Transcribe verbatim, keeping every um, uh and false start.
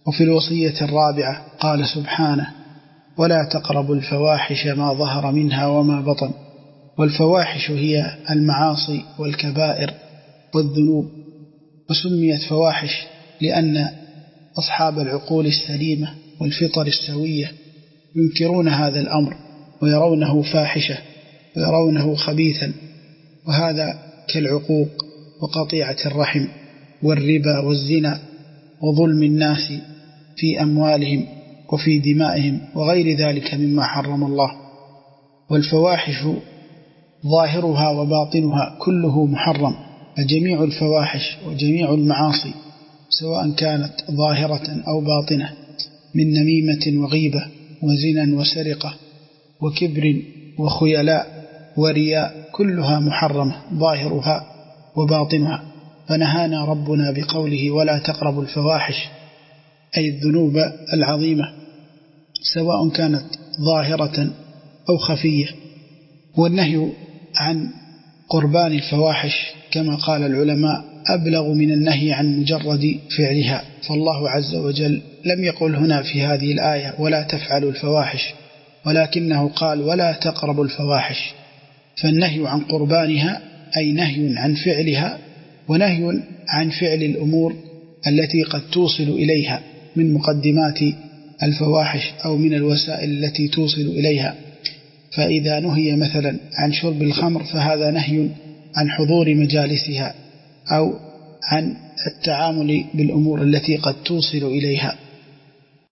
وفي الوصية الرابعة قال سبحانه: ولا تقربوا الفواحش ما ظهر منها وما بطن. والفواحش هي المعاصي والكبائر والذنوب، وسميت فواحش لأن أصحاب العقول السليمة والفطر السوية ينكرون هذا الأمر ويرونه فاحشة ويرونه خبيثا، وهذا كالعقوق وقطيعة الرحم والربا والزنا وظلم الناس في أموالهم وفي دمائهم وغير ذلك مما حرم الله. والفواحش ظاهرها وباطنها كله محرم، فجميع الفواحش وجميع المعاصي سواء كانت ظاهرة أو باطنة من نميمة وغيبة وزنا وسرقة وكبر وخيلاء ورياء كلها محرمة ظاهرها وباطنها. فنهانا ربنا بقوله: ولا تقربوا الفواحش، أي الذنوب العظيمة سواء كانت ظاهرة أو خفية. والنهي عن قربان الفواحش كما قال العلماء أبلغ من النهي عن مجرد فعلها، فالله عز وجل لم يقل هنا في هذه الآية ولا تفعلوا الفواحش، ولكنه قال ولا تقربوا الفواحش. فالنهي عن قربانها أي نهي عن فعلها، ونهي عن فعل الأمور التي قد توصل إليها من مقدمات الفواحش أو من الوسائل التي توصل إليها. فإذا نهي مثلا عن شرب الخمر فهذا نهي عن حضور مجالسها أو عن التعامل بالأمور التي قد توصل إليها.